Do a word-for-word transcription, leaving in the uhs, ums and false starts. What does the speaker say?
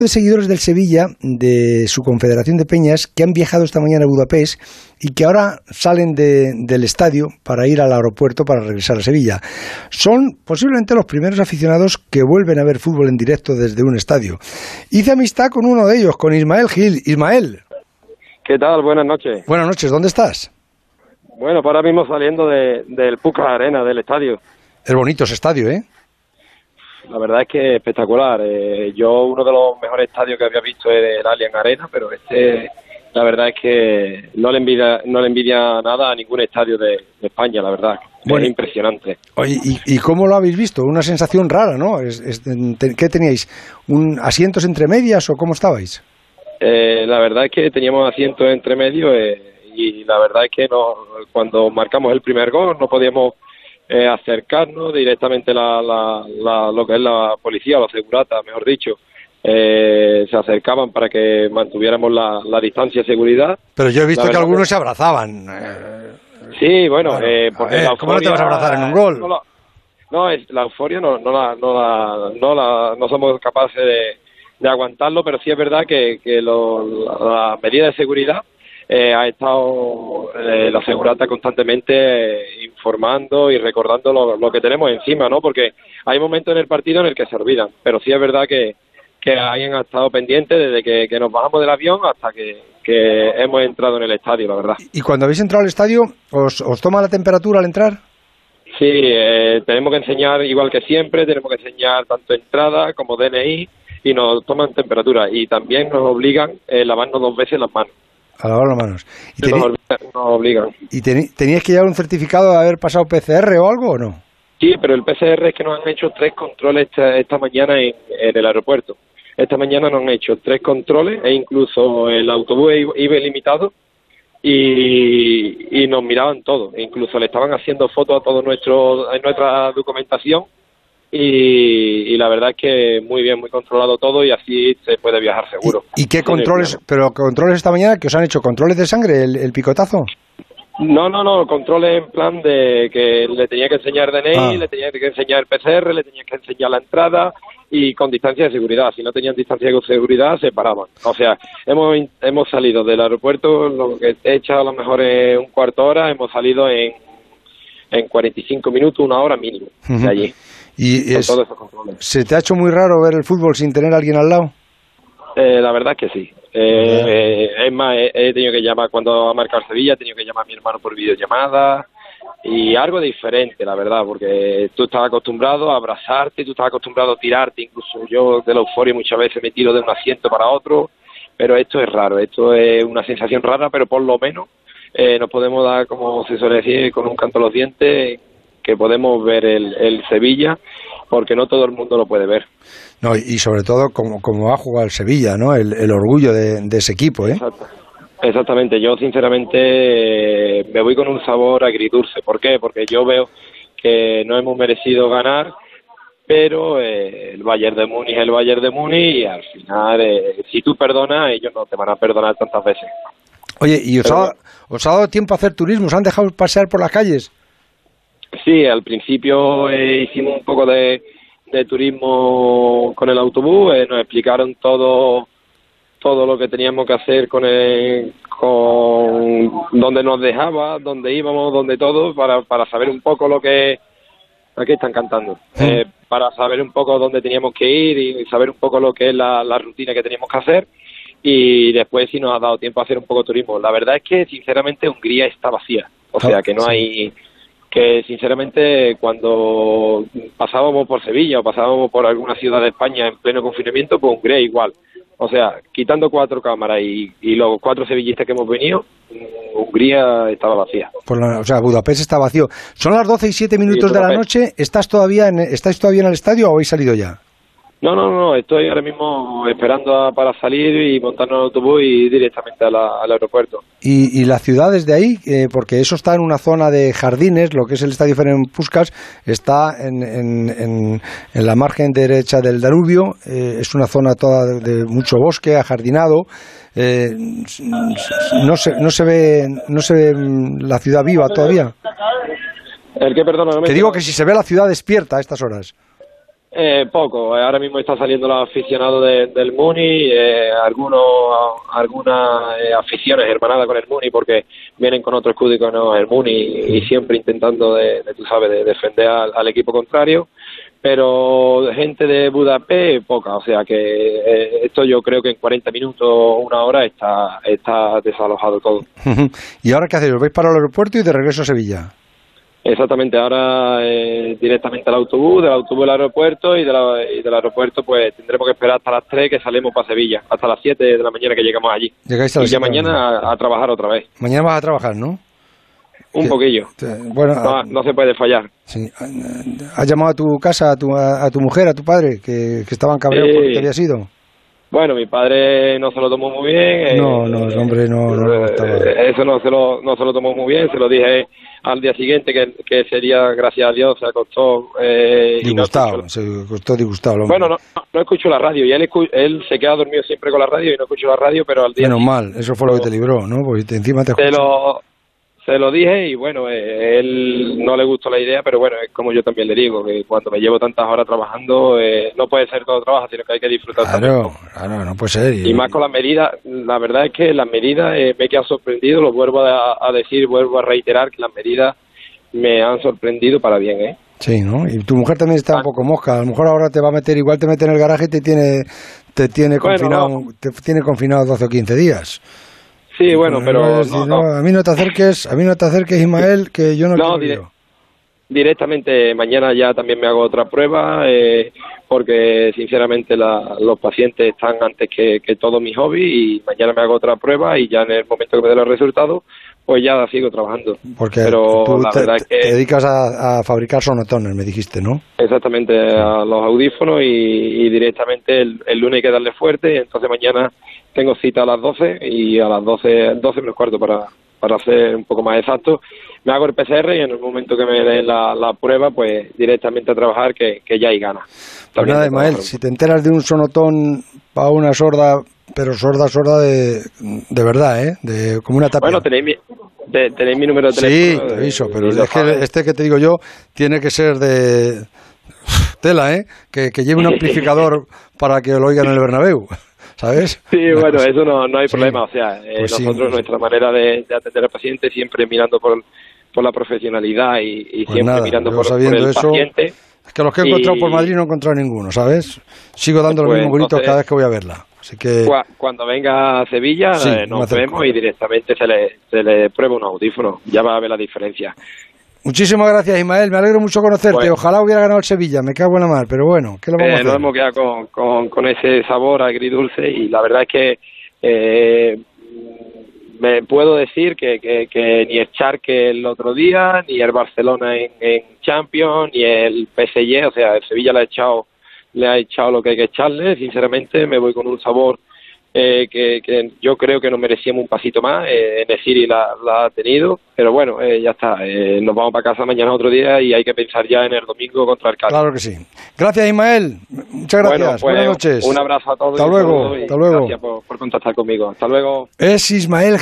De seguidores del Sevilla, de su confederación de peñas, que han viajado esta mañana a Budapest y que ahora salen de, del estadio para ir al aeropuerto para regresar a Sevilla. Son posiblemente los primeros aficionados que vuelven a ver fútbol en directo desde un estadio. Hice amistad con uno de ellos, con Ismael Gil. Ismael. ¿Qué tal? Buenas noches. Buenas noches, ¿dónde estás? Bueno, para ahora mismo saliendo de, del Pucas Arena, del estadio. Es bonito ese estadio, ¿eh? La verdad es que espectacular. Eh, yo uno de los mejores estadios que había visto es el Allianz Arena, pero este, la verdad es que no le envidia, no le envidia nada a ningún estadio de, de España, la verdad. Bueno, es impresionante. Oye, ¿y, ¿y cómo lo habéis visto? Una sensación rara, ¿no? Es, es, ¿Qué teníais? ¿Un asientos entre medias o cómo estabais? Eh, la verdad es que teníamos asientos entre medios eh, y la verdad es que no, cuando marcamos el primer gol no podíamos Eh, acercarnos directamente la, la, la, lo que es la policía o la segurata, mejor dicho, eh, se acercaban para que mantuviéramos la, la distancia de seguridad. Pero yo he visto que algunos que... se abrazaban. Eh, sí, bueno, bueno eh, porque ver, la euforia, ¿cómo no te vas a abrazar en un gol? No, la, no es, la euforia no, no, la, no, la, no, la, no somos capaces de, de aguantarlo, pero sí es verdad que, que lo, la, la medida de seguridad Eh, ha estado eh, la segurata constantemente eh, informando y recordando lo, lo que tenemos encima, ¿no? Porque hay momentos en el partido en el que se olvidan, pero sí es verdad que, que hayan estado pendientes desde que, que nos bajamos del avión hasta que, que hemos entrado en el estadio, la verdad. ¿Y cuando habéis entrado al estadio, os, os toma la temperatura al entrar? Sí, eh, tenemos que enseñar igual que siempre, tenemos que enseñar tanto entrada como D N I y nos toman temperatura y también nos obligan a eh, lavarnos dos veces las manos. A lavar las manos. ¿Y, tení... nos obligan. ¿Y tení... teníais que llevar un certificado de haber pasado P C R o algo o no? Sí, pero el P C R es que nos han hecho tres controles esta, esta mañana en, en el aeropuerto. Esta mañana nos han hecho tres controles e incluso el autobús iba ilimitado y, y nos miraban todo. E incluso le estaban haciendo fotos a todo nuestro a nuestra documentación y, y la verdad es que muy bien, muy controlado todo y así se puede viajar seguro. ¿Y, y qué controles, pero controles esta mañana que os han hecho? ¿Controles de sangre, el, el picotazo? No, no, no, controles en plan de que le tenía que enseñar D N I, ah. le tenía que enseñar P C R, le tenía que enseñar la entrada y con distancia de seguridad. Si no tenían distancia de seguridad, se paraban. O sea, hemos hemos salido del aeropuerto, lo que he echado a lo mejor es un cuarto de hora, hemos salido en, en cuarenta y cinco minutos, una hora mínimo uh-huh. de allí. ¿Y es, se te ha hecho muy raro ver el fútbol sin tener a alguien al lado? Eh, la verdad es que sí. Eh, eh, es más, he, he tenido que llamar, cuando ha marcado Sevilla, he tenido que llamar a mi hermano por videollamada y algo diferente, la verdad, porque tú estás acostumbrado a abrazarte, tú estás acostumbrado a tirarte, incluso yo de la euforia muchas veces me tiro de un asiento para otro, pero esto es raro, esto es una sensación rara, pero por lo menos eh, nos podemos dar, como se suele decir, con un canto a los dientes, que podemos ver el, el Sevilla, porque no todo el mundo lo puede ver. No, y sobre todo como, como ha jugado el Sevilla, ¿no? El, el orgullo de, de ese equipo, ¿eh? Exacto. Exactamente. Yo, sinceramente, eh, me voy con un sabor agridulce. ¿Por qué? Porque yo veo que no hemos merecido ganar, pero eh, el Bayern de Múnich es el Bayern de Múnich y al final, eh, si tú perdonas, ellos no te van a perdonar tantas veces. Oye, ¿y os, pero, ha, os ha dado tiempo a hacer turismo? ¿Os han dejado pasear por las calles? Sí, al principio eh, hicimos un poco de, de turismo con el autobús, eh, nos explicaron todo todo lo que teníamos que hacer con el, con dónde nos dejaba, dónde íbamos, dónde todo, para, para saber un poco lo que... Aquí están cantando. ¿Mm? Eh, para saber un poco dónde teníamos que ir y saber un poco lo que es la, la rutina que teníamos que hacer. Y después sí nos ha dado tiempo a hacer un poco de turismo. La verdad es que, sinceramente, Hungría está vacía. O sea, que no hay... que sinceramente cuando pasábamos por Sevilla o pasábamos por alguna ciudad de España en pleno confinamiento, pues Hungría igual. O sea, quitando cuatro cámaras y, y los cuatro sevillistas que hemos venido, Hungría estaba vacía. Por la, o sea, Budapest está vacío. Son las doce y siete minutos sí, de la noche. ¿Estás todavía en, ¿Estáis todavía en el estadio o habéis salido ya? No, no, no, estoy ahora mismo esperando a, para salir y montarnos en el autobús y ir directamente a la, al aeropuerto. ¿Y, y las ciudades de ahí? Eh, porque eso está en una zona de jardines, lo que es el Estadio Ferenc Puskás, está en, en, en, en la margen derecha del Danubio, eh, es una zona toda de, de mucho bosque, ajardinado, eh, no se, no se ve, no se ve la ciudad viva todavía. ¿El qué, perdona? No me que digo que si se ve la ciudad despierta a estas horas. Eh, poco, ahora mismo está saliendo los aficionados de, del Muni, eh, algunos, algunas eh, aficiones hermanadas con el Muni porque vienen con otro escudo y con el Muni y siempre intentando, de, de tú sabes, de defender al, al equipo contrario, pero gente de Budapest poca, o sea que eh, esto yo creo que en cuarenta minutos o una hora está, está desalojado todo. ¿Y ahora qué hacéis? ¿Os vais para el aeropuerto y de regreso a Sevilla? Exactamente, ahora eh, directamente al autobús, del autobús al aeropuerto y, de la, y del aeropuerto pues tendremos que esperar hasta las tres que salimos para Sevilla, hasta las siete de la mañana que llegamos allí. Llegáis a y las ya mañana a, a trabajar otra vez. Mañana vas a trabajar, ¿no? Un ¿Qué? poquillo. Bueno, no, no se puede fallar. Sí. ¿Has llamado a tu casa, a tu, a, a tu mujer, a tu padre, que, que estaban cabreados sí. porque te habías ido? Bueno, mi padre no se lo tomó muy bien. No, eh, no, el hombre no, no eh, estaba... Eso no se, lo, no se lo tomó muy bien, se lo dije al día siguiente que, que sería, gracias a Dios, se acostó... Eh, disgustado, no se acostó disgustado el hombre. Bueno, no, no escuchó la radio y él, escu él se queda dormido siempre con la radio y no escuchó la radio, pero al día Menos siguiente, mal, eso fue lo que te libró, ¿no? Porque te, encima te se lo, se lo dije y bueno, eh, él no le gustó la idea, pero bueno, es como yo también le digo, que cuando me llevo tantas horas trabajando, eh, no puede ser todo trabajo, sino que hay que disfrutar claro, también. Claro, no puede ser. Y, y más con las medidas, la verdad es que las medidas eh, me quedan sorprendido, lo vuelvo a, a decir, vuelvo a reiterar que las medidas me han sorprendido para bien, ¿eh? Sí, ¿no? Y tu mujer también está ah. un poco mosca, a lo mejor ahora te va a meter, igual te mete en el garaje y te tiene, te tiene bueno, confinado, no. te tiene confinado doce o quince días. Sí, bueno, pero... No, decir, no, no. A mí no te acerques, a mí no te acerques, Ismael, que yo no, no quiero dire directamente mañana ya también me hago otra prueba, eh, porque sinceramente la, los pacientes están antes que, que todo mi hobby y mañana me hago otra prueba y ya en el momento que me dé los resultados, pues ya sigo trabajando. Porque pero tú la te, verdad es que... te dedicas a, a fabricar sonotones, me dijiste, ¿no? Exactamente, a los audífonos y, y directamente el, el lunes hay que darle fuerte, entonces mañana tengo cita a las doce y a las doce, doce menos cuarto para, para ser un poco más exacto, me hago el P C R y en el momento que me den la, la prueba, pues directamente a trabajar que, que ya hay ganas. Pues nada, Ismael, si te enteras de un sonotón para una sorda, pero sorda, sorda de, de verdad, ¿eh? De, como una tapia. Bueno, tenéis mi, de, tenéis mi número de teléfono. Sí, te aviso, pero es que este que te digo yo tiene que ser de tela, ¿eh? Que, que lleve un amplificador para que lo oigan en el Bernabéu. ¿Sabes? Sí, bueno, eso no, no hay sí. problema. O sea, eh, pues nosotros, sí, nuestra manera de, de atender al paciente, siempre mirando por, por la profesionalidad y, y pues siempre nada, mirando por, por el eso, paciente. Es que los que he encontrado y... por Madrid no he encontrado ninguno, ¿sabes? Sigo dando pues, los mismos gritos entonces, cada vez que voy a verla. Así que... Cuando venga a Sevilla, sí, eh, nos vemos y directamente se le, se le prueba un audífono. Ya va a ver la diferencia. Muchísimas gracias, Ismael. Me alegro mucho conocerte. Bueno. Ojalá hubiera ganado el Sevilla. Me cago en la mar, pero bueno, ¿qué lo vamos eh, a hacer? Nos hemos quedado con, con, con ese sabor agridulce y la verdad es que eh, me puedo decir que, que, que ni el Schalke el otro día, ni el Barcelona en, en Champions, ni el P S G, o sea, el Sevilla le ha echado, le ha echado lo que hay que echarle. Sinceramente, me voy con un sabor Eh, que, que yo creo que nos merecíamos un pasito más. eh, Nesiri la, la ha tenido, pero bueno, eh, ya está, eh, nos vamos para casa mañana otro día y hay que pensar ya en el domingo contra el Cádiz. Claro que sí. Gracias, Ismael, muchas gracias, bueno, pues, buenas noches. Un abrazo a todos. Hasta luego, hasta luego. Gracias por, por contactar conmigo, hasta luego. Es Ismael